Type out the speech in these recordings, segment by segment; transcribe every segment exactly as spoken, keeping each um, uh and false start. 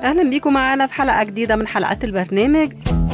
أهلا بيكم معنا في حلقة جديدة من حلقات البرنامج.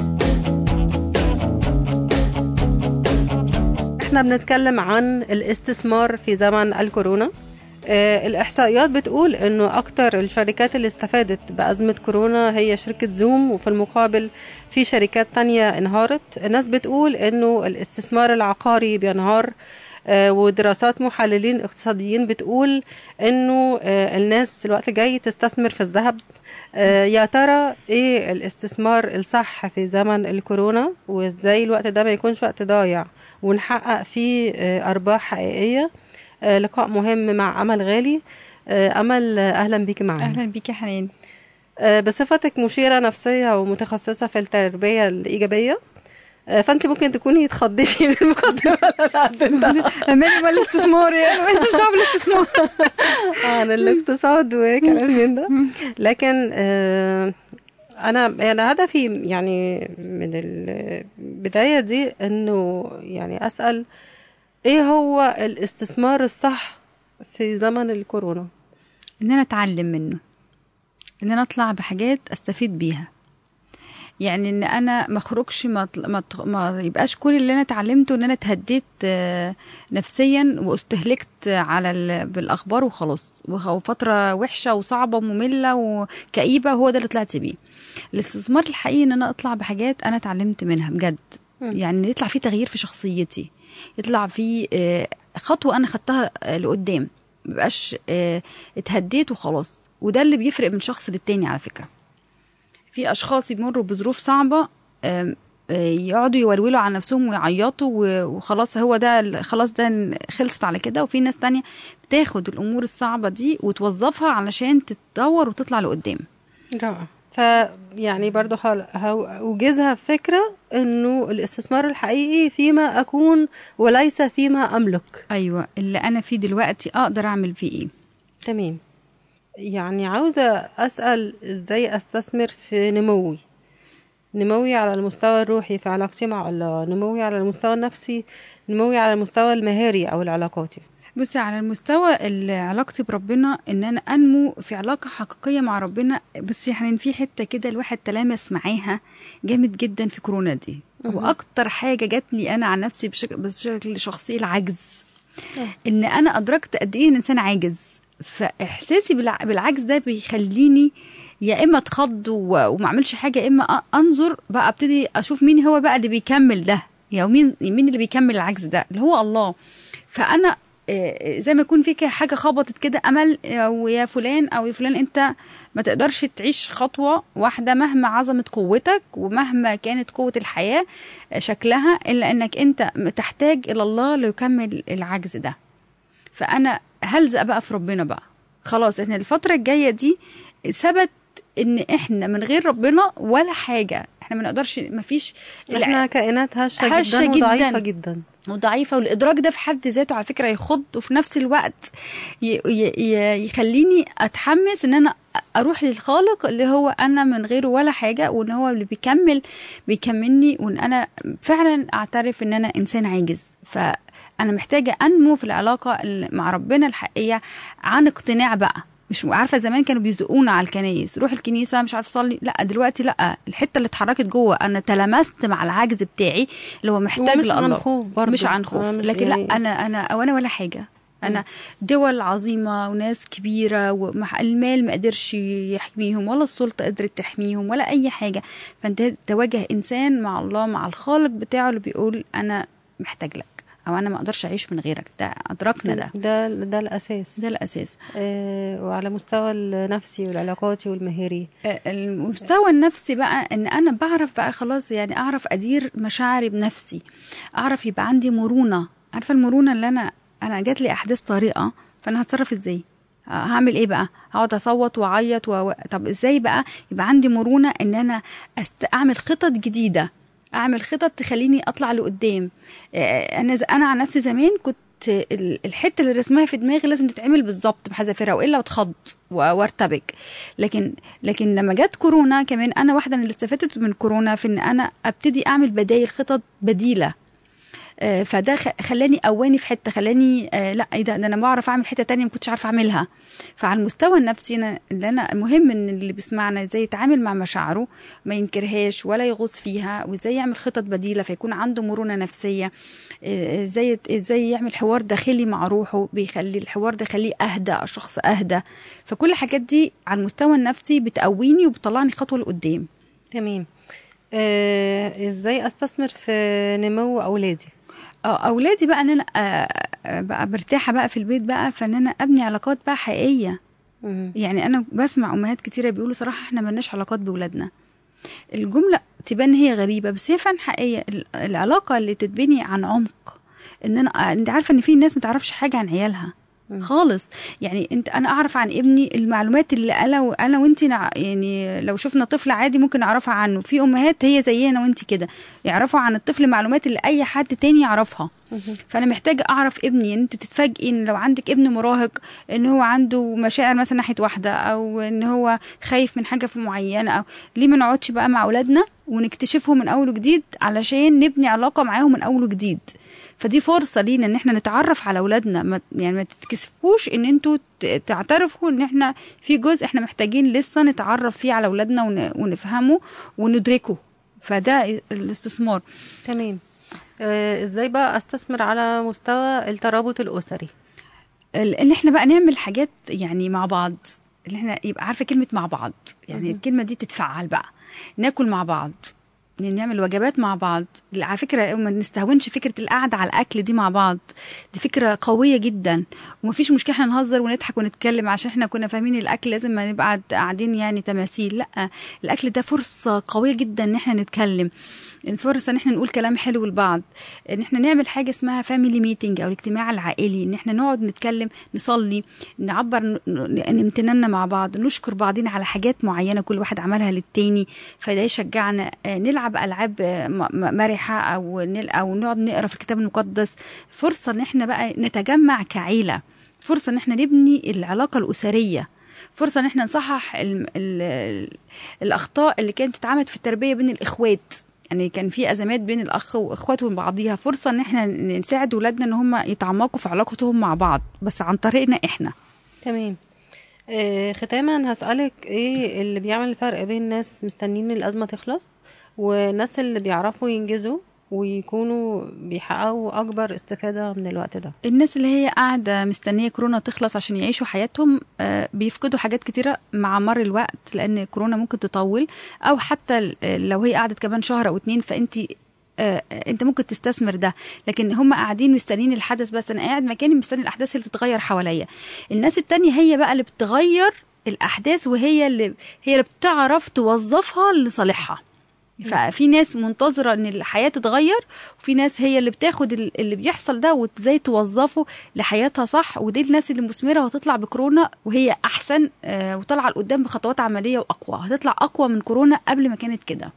احنا بنتكلم عن الاستثمار في زمن الكورونا. آه الإحصائيات بتقول أنه أكتر الشركات اللي استفادت بأزمة كورونا هي شركة زوم، وفي المقابل في شركات تانية انهارت. الناس بتقول أنه الاستثمار العقاري بينهار، آه ودراسات محللين اقتصاديين بتقول أنه آه الناس الوقت جاي تستثمر في الذهب. آه يا ترى إيه الاستثمار الصح في زمن الكورونا، وإزاي الوقت ده ما يكونش وقت ضايع ونحقق فيه آه أرباح حقيقية؟ آه لقاء مهم مع أمل غالي. آه أمل، آه أهلا بيك معنا. أهلا بيك يا حنان. آه بصفتك مشيرة نفسية ومتخصصة في التربية الإيجابية، آه فأنت ممكن تكوني تخضيشي من المقدمة اللي أمالي والاستثمار يعني مش دعوة بالاستثمار عن الاقتصاد وكلام من ده، لكن آه أنا أنا هدفي يعني من البداية دي إنه يعني أسأل ايه هو الاستثمار الصح في زمن الكورونا؟ ان انا اتعلم منه، ان انا اطلع بحاجات استفيد بيها. يعني ان انا ما اخرجش ما, ما, ما يبقاش كل اللي انا اتعلمته ان انا اتهديت نفسيا واستهلكت على بالاخبار وخلاص، وفتره وحشه وصعبه وممله وكئيبه هو ده اللي طلعت بيه. الاستثمار الحقيقي ان انا اطلع بحاجات انا اتعلمت منها بجد، يعني يطلع فيه تغيير في شخصيتي، يطلع فيه خطوه انا خدتها لقدام، مبقاش اتهديت وخلاص. وده اللي بيفرق من شخص للتاني على فكره. في اشخاص يمروا بظروف صعبه يقعدوا يولولوا على نفسهم ويعيطوا وخلاص، هو ده خلاص ده خلصت على كده. وفي ناس تانية بتاخد الامور الصعبه دي وتوظفها علشان تتطور وتطلع لقدام. رائع. فيعني برضو اوجزها فكره انه الاستثمار الحقيقي فيما اكون وليس فيما املك. ايوه، اللي انا فيه دلوقتي اقدر اعمل فيه ايه. تمام. يعني عاوزة أسأل إزاي أستثمر في نموي نموي على المستوى الروحي في علاقتي مع الله، نموي على المستوى النفسي، نموي على المستوى المهاري أو العلاقاتي. بصي، على المستوى علاقتي بربنا، ان انا انمو في علاقه حقيقيه مع ربنا. بصي يعني في حته كده الواحد تلامس معاها جامد جدا في كورونا دي، واكتر حاجه جاتني انا عن نفسي بشكل, بشكل شخصي العجز. أه. ان انا ادركت قد ايه الانسان عاجز، فاحساسي بالعجز ده بيخليني يا اما اتخض وما اعملش حاجه، يا اما انظر بقى ابتدي اشوف مين هو بقى اللي بيكمل ده، يا مين مين اللي بيكمل العجز ده اللي هو الله. فانا زي ما يكون في حاجه خبطت كده امل، ويا فلان او يا فلان انت ما تقدرش تعيش خطوه واحده مهما عظمت قوتك ومهما كانت قوه الحياه شكلها، الا انك انت تحتاج الى الله ليكمل العجز ده. فانا هلزق بقى في ربنا بقى خلاص. احنا الفتره الجايه دي ثبت ان احنا من غير ربنا ولا حاجه، احنا ما نقدرش، ما فيش، احنا كائنات هشه, هشة جدا وضعيفه جدا وضعيفه. والادراك ده في حد ذاته على فكره يخض، وفي نفس الوقت ي- ي- يخليني اتحمس ان انا اروح للخالق اللي هو انا من غيره ولا حاجه، وان هو اللي بيكمل بيكملني، وان انا فعلا اعترف ان انا انسان عاجز. فانا محتاجه انمو في العلاقه مع ربنا الحقيقيه عن اقتناع بقى. مش عارفه زمان كانوا بيزقونا على الكنايس، روح الكنيسه مش عارفه اصلي، لا دلوقتي لا، الحته اللي اتحركت جوه انا تلمست مع العجز بتاعي اللي هو محتاج لله. مش عن خوف برضه، مش عن خوف، لكن يعني لا، انا انا او انا ولا حاجه. انا دول عظيمه وناس كبيره والمال ما قدرش يحميهم، ولا السلطه قدرت تحميهم، ولا اي حاجه. فانت تواجه انسان مع الله، مع الخالق بتاعه اللي بيقول انا محتاج لك، او انا ما اقدرش اعيش من غيرك. ده ادركنا ده ده ده الاساس ده الاساس. آه وعلى مستوى النفسي والعلاقاتي والمهاري. آه المستوى النفسي بقى ان انا بعرف بقى خلاص، يعني اعرف ادير مشاعري بنفسي، اعرف يبقى عندي مرونه. عارفه المرونه اللي انا انا جات لي احداث طارئه، فانا هتصرف ازاي؟ هعمل ايه بقى؟ هقعد اصوت واعيط و... طب ازاي بقى يبقى عندي مرونه ان انا أست... اعمل خطط جديده، اعمل خطط تخليني اطلع لقدام. انا ز... انا عن نفسي زمان كنت الحته اللي رسمها في دماغي لازم تتعمل بالظبط بحذافيرها، والا اتخض وارتبك. لكن لكن لما جت كورونا كمان، انا واحده من اللي استفدت من كورونا في ان انا ابتدي اعمل بدايل، خطط بديله. آه فده خلاني قواني في حته، خلاني آه لا ايه ده, ده انا بعرف اعمل حته تانية ما كنتش عارفه اعملها. فعلى المستوى النفسي انا اللي انا المهم ان اللي بيسمعنا ازاي يتعامل مع مشاعره، ما ينكرهاش ولا يغوص فيها، وازاي يعمل خطط بديله فيكون عنده مرونه نفسيه، ازاي ازاي يعمل حوار داخلي مع روحه بيخلي الحوار ده يخليه اهدى، شخص اهدى. فكل الحاجات دي على المستوى النفسي بتقويني وبتطلعني خطوه لقدام. تمام. آه، ازاي استثمر في نمو اولادي؟ اه اولادي بقى ان انا آه بقى مرتاحه بقى في البيت بقى، فان انا ابني علاقات بقى حقيقيه. مم. يعني انا بسمع امهات كتيره بيقولوا صراحه احنا ملناش علاقات باولادنا. الجمله تبان هي غريبه بس هي فعلا حقيقيه. العلاقه اللي بتتبني عن عمق، ان انا انت عارفه ان في ناس ما تعرفش حاجه عن عيالها خالص. يعني انت انا اعرف عن ابني المعلومات اللي انا انا وانت يعني لو شفنا طفل عادي ممكن نعرفها عنه. في امهات هي زينا وانت كده يعرفوا عن الطفل معلومات اللي اي حد تاني يعرفها. فانا محتاجه اعرف ابني. انت تتفاجئي ان لو عندك ابن مراهق ان هو عنده مشاعر مثلا ناحيه واحده، او ان هو خايف من حاجه في معينه، او ليه ما نقعدش بقى مع اولادنا ونكتشفهم من اول وجديد علشان نبني علاقه معاهم من اول وجديد. فدي فرصه لينا ان احنا نتعرف على اولادنا. ما يعني ما تتكسفوش ان انتوا تعترفوا ان احنا في جزء احنا محتاجين لسه نتعرف فيه على اولادنا ونفهمه وندركه. فده الاستثمار. تمام. آه، ازاي بقى استثمر على مستوى الترابط الاسري؟ ان احنا بقى نعمل حاجات يعني مع بعض، اللي احنا يبقى عارفه كلمه مع بعض يعني م- الكلمه دي تتفعل بقى. ناكل مع بعض، نعمل وجبات مع بعض. على فكره ما نستهونش فكره القعده على الاكل دي مع بعض، دي فكره قويه جدا. ومفيش مشكله احنا نهزر ونضحك ونتكلم عشان احنا كنا فاهمين الاكل لازم ما نبقى قاعدين يعني تماثيل. لا، الاكل ده فرصه قويه جدا ان احنا نتكلم، الفرصه ان احنا نقول كلام حلو لبعض، ان احنا نعمل حاجه اسمها فاميلي ميتنج او الاجتماع العائلي، ان احنا نقعد نتكلم، نصلي، نعبر امتناننا مع بعض، نشكر بعضين على حاجات معينه كل واحد عملها للتاني، فده يشجعنا. نلعب العاب مرحه او او نقعد نقرا في الكتاب المقدس. فرصه ان احنا بقى نتجمع كعيله، فرصه ان احنا نبني العلاقه الاسريه، فرصه ان احنا نصحح ال ال الاخطاء اللي كانت اتعملت في التربيه بين الاخوات. يعني كان في ازمات بين الاخ واخواته وبعضيها، فرصه ان احنا نساعد ولادنا ان هم يتعمقوا في علاقتهم مع بعض بس عن طريقنا احنا. تمام. آه ختاما هسألك ايه اللي بيعمل الفرق بين ناس مستنين الازمه تخلص والناس اللي بيعرفوا ينجزوا ويكونوا بيحققوا اكبر استفاده من الوقت ده؟ الناس اللي هي قاعده مستنيه كورونا تخلص عشان يعيشوا حياتهم آه بيفقدوا حاجات كتيره مع مر الوقت، لان كورونا ممكن تطول، او حتى لو هي قعدت كمان شهر او اتنين فانت آه انت ممكن تستثمر ده. لكن هم قاعدين مستنين الحدث، بس انا قاعد مكاني مستني الاحداث اللي تتغير حواليا. الناس التانية هي بقى اللي بتغير الاحداث، وهي اللي هي اللي بتعرف توظفها لصالحها. ففي ناس منتظرة ان الحياة تتغير، وفي ناس هي اللي بتاخد اللي بيحصل ده وازاي توظفه لحياتها صح. ودي الناس اللي مثمرة وهتطلع بكورونا وهي احسن آه وطلع لقدام بخطوات عملية واقوى، هتطلع اقوى من كورونا قبل ما كانت كده.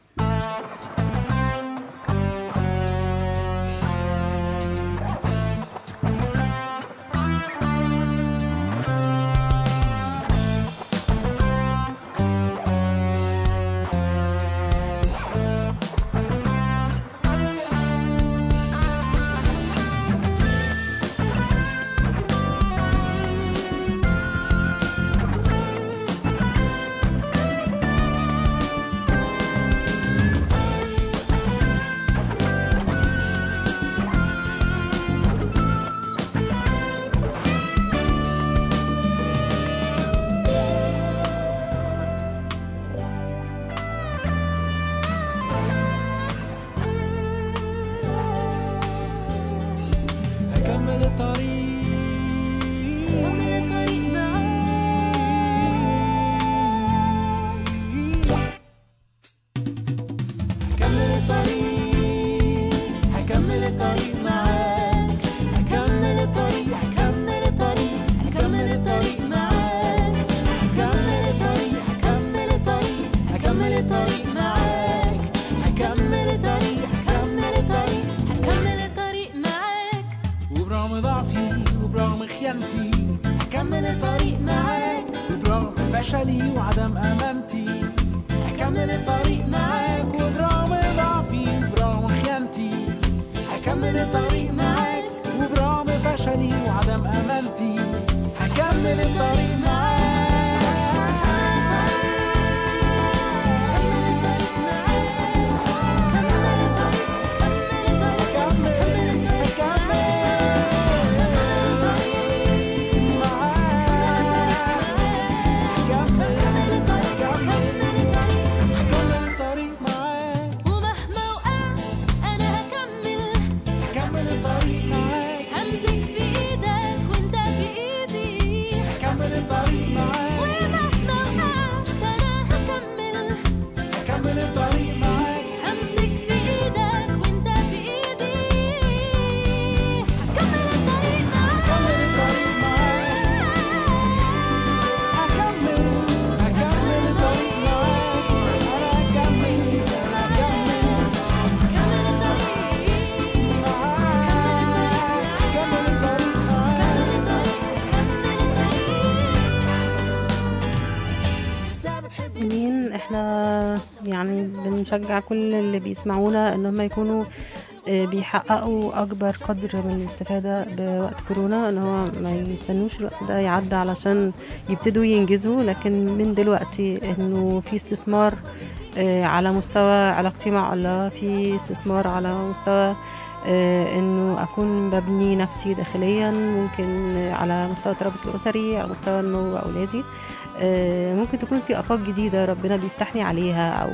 احنا يعني بنشجع كل اللي بيسمعونا ان هم يكونوا بيحققوا اكبر قدر من الاستفادة بوقت كورونا، ان هو ما يستنوش الوقت ده يعدي علشان يبتدوا ينجزوا، لكن من دلوقتي انه في استثمار على مستوى علاقتي مع الله، في استثمار على مستوى انه اكون ببني نفسي داخليا، ممكن على مستوى الترابط الاسري، على مستوى نمو اولادي، ممكن تكون في افاق جديده ربنا بيفتحني عليها، او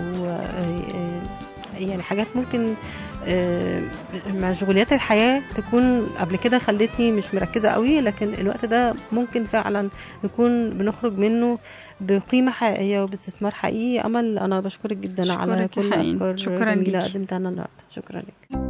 يعني حاجات ممكن مشغوليات الحياه تكون قبل كده خلتني مش مركزه قوي، لكن الوقت ده ممكن فعلا نكون بنخرج منه بقيمه حقيقيه وباستثمار حقيقي. امل، انا بشكرك جدا على كل افكار جميله قدمتها لنا النهارده. شكرا لك.